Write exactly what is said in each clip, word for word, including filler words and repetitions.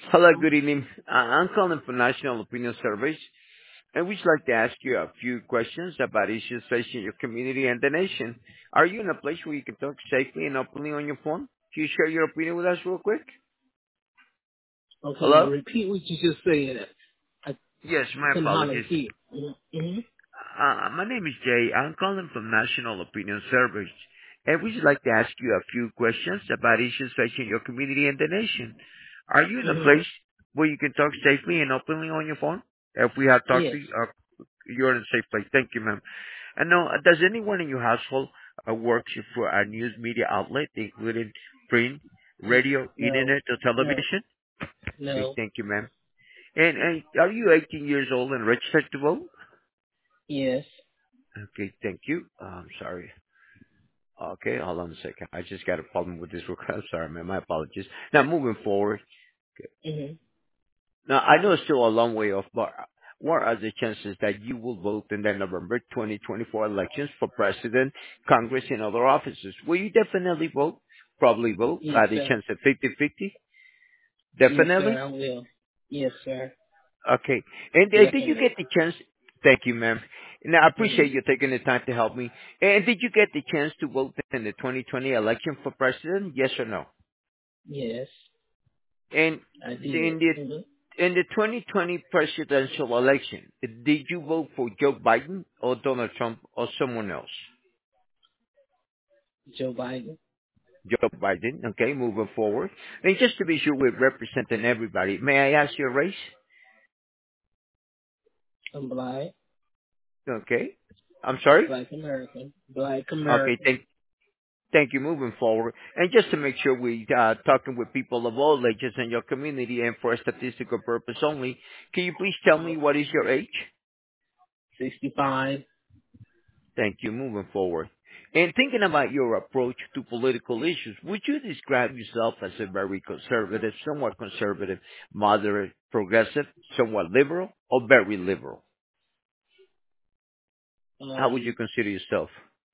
Hello, good evening. Uh, I'm calling for National Opinion Surveys, and we'd like to ask you a few questions about issues facing your community and the nation. Are you in a place where you can talk safely and openly on your phone? Can you share your opinion with us real quick? Okay, now Hello? repeat what you just said. I Yes, my couldn't hardly apologies. hear. Mm-hmm. Uh, my name is Jay. I'm calling from National Opinion Surveys, and we'd like to ask you a few questions about issues facing your community and the nation. Are you in a Mm-hmm. place where you can talk safely and openly on your phone? If we have talked to Yes. you, uh, you're in a safe place. Thank you, ma'am. And now, uh, does anyone in your household uh, work for a news media outlet, including print, Mm, radio, No. internet, or No. television? Okay, No. thank you, ma'am. And, and are you eighteen years old and registered to vote? Yes. Okay, thank you. Uh, I'm sorry. Okay, hold on a second. I just got a problem with this request. I'm sorry, man. My apologies. Now, moving forward. Okay. Mm-hmm. Now, I know it's still a long way off, but what are the chances that you will vote in the November twenty twenty-four elections for president, Congress, and other offices? Will you definitely vote? Probably vote. Yes, Are the sir. chance at fifty-fifty? Yes, sir. Definitely? I will. Yes, sir. Okay. And uh, did you Definitely. get the chance? Thank you, ma'am. Now, I Mm-hmm. appreciate you taking the time to help me. And did you get the chance to vote in the twenty twenty election for president? Yes or no? Yes, And I did. in the Mm-hmm. in the twenty twenty presidential election, did you vote for Joe Biden or Donald Trump or someone else? Joe Biden. Joe Biden. Okay, moving forward. And just to be sure we're representing everybody, may I ask your race? I'm black. Okay. I'm sorry? Black American. Black Okay, American. thank thank you. Moving forward. And just to make sure we uh talking with people of all ages in your community and for a statistical purpose only, can you please tell me what is your age? sixty-five. Thank you. Moving forward. And thinking about your approach to political issues, would you describe yourself as a very conservative, somewhat conservative, moderate, progressive, somewhat liberal, or very liberal? How would you Um, consider yourself?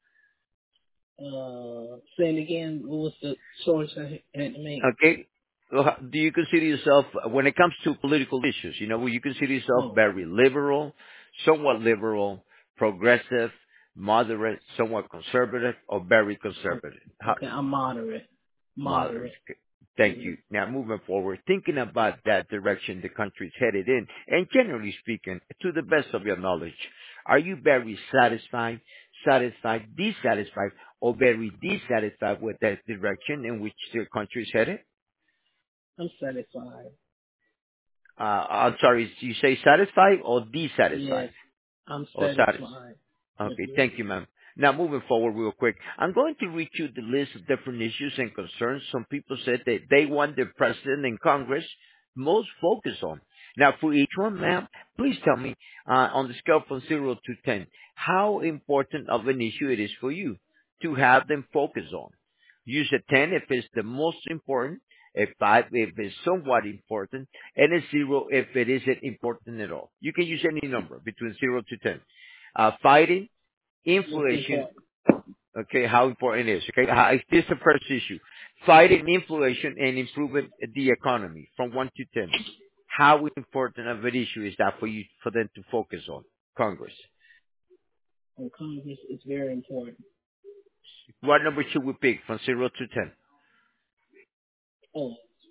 uh, say it again. What was the choice I had to make? Okay. So how- do you consider yourself, when it comes to political issues, you know, will you consider yourself Oh, very liberal, somewhat liberal, progressive, moderate, somewhat conservative, or very oh, conservative? How, okay. I'm moderate. Moderate. Moderate. Okay. Thank Mm-hmm. you. Now, moving forward, thinking about that direction the country is headed in, and generally speaking, to the best of your knowledge, are you very satisfied, satisfied, dissatisfied, or very dissatisfied with that direction in which the country is headed? I'm satisfied. Uh, I'm sorry, you say satisfied or dissatisfied? Yes, I'm Or satisfied? satisfied. Okay, Mm-hmm. thank you, ma'am. Now, moving forward real quick, I'm going to read you the list of different issues and concerns some people said that they want the president and Congress most focus on. Now, for each one, ma'am, please tell me, uh, on the scale from zero to ten, how important of an issue it is for you to have them focus on. Use a ten if it's the most important, a five if it's somewhat important, and a zero if it isn't important at all. You can use any number between zero to ten. Uh, fighting, Most inflation, important. okay, how important it is, okay? How, this is the first issue. Fighting inflation and improving the economy from one to ten. How important of an issue is that for you, for them to focus on? Congress. And Congress is very important. What number should we pick from zero to ten? Oh,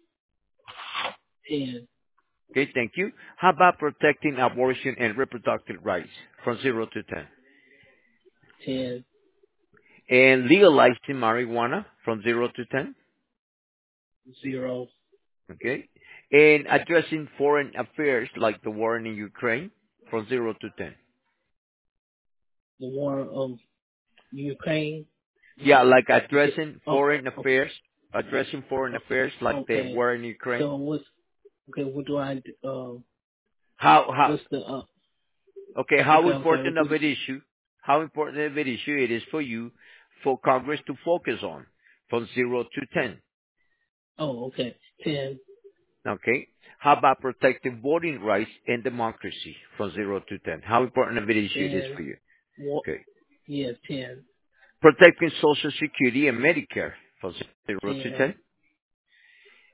ten, Okay, thank you. How about protecting abortion and reproductive rights from zero to ten? ten, And legalizing marijuana from zero to ten? zero. Okay. And addressing foreign affairs like the war in Ukraine from zero to ten. The war of Ukraine. Yeah, like You said, addressing oh, foreign oh, affairs, addressing foreign oh, affairs like the okay. war in Ukraine. So what's, okay, what do I, do? uh, How, how, what's the, uh, okay, how okay, I'm sorry, important what of did an issue, how important of an issue it is for you, for Congress to focus on from zero to ten. oh, okay, ten, Okay. How about protecting voting rights and democracy from zero to ten? How important of an issue it is ten, for you? what, Okay. yes, ten, Protecting Social Security and Medicare from zero to ten, ten.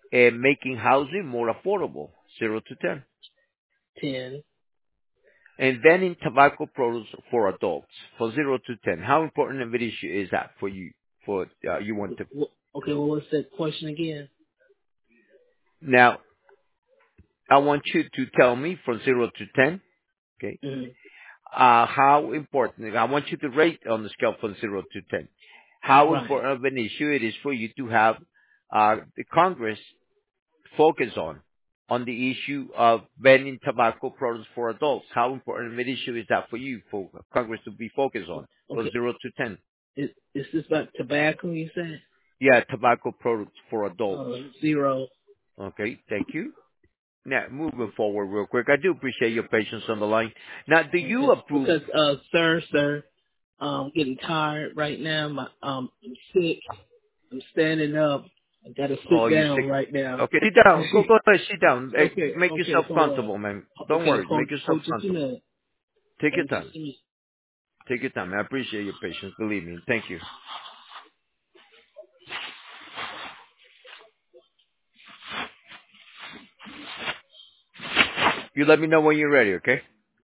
And making housing more affordable, zero to ten. ten. And banning tobacco products for adults, for zero to ten. How important of an issue is that for you? For uh, you want to Wh- Okay, well, what's that question again? now? I want you to tell me from zero to ten. Okay. Mm-hmm. Uh, how important? I want you to rate on the scale from zero to ten. How Right. important of an issue it is for you to have uh, the Congress focus on on the issue of banning tobacco products for adults. How important of an issue is that for you, for Congress to be focused on, from Okay. zero to ten? Is, is this about tobacco, you said? Yeah, tobacco products for adults. Uh, zero. Okay, thank you. Now, moving forward real quick, I do appreciate your patience on the line. Now, do you Okay. approve? Because, uh, sir, sir, um, getting tired right now. My, um, I'm sick. I'm standing up. I gotta Oh, sit you down sick? right now. Okay, sit down. Go, go ahead, sit down. Eh, okay, Make okay, yourself hold on. comfortable, man. Don't Okay, worry. hold, Make yourself hold just a comfortable. minute. Take your Hold just time. a minute. Take your time. I appreciate your patience. Believe me. Thank you. You let me know when you're ready, okay?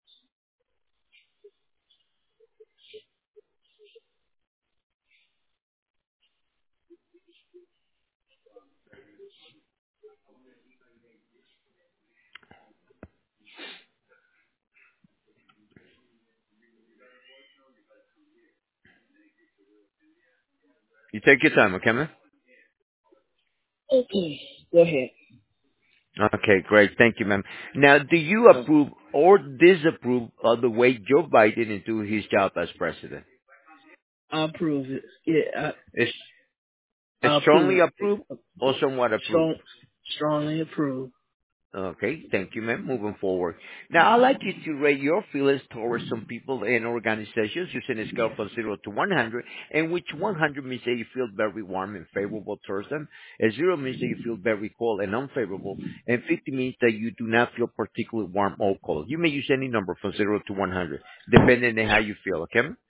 You take your time, okay, man? Okay, go ahead. Okay, great. Thank you, ma'am. Now, do you Uh, approve or disapprove of the way Joe Biden is doing his job as president? I approve it. Yeah, Is is I, I strongly approve. approve or somewhat approve? Strong, strongly approve. Okay, thank you, ma'am. Moving forward. Now, I'd like you to rate your feelings towards some people and organizations using a scale from zero to one hundred, in which one hundred means that you feel very warm and favorable towards them, and zero means that you feel very cold and unfavorable, and fifty means that you do not feel particularly warm or cold. You may use any number from zero to one hundred, depending on how you feel, okay?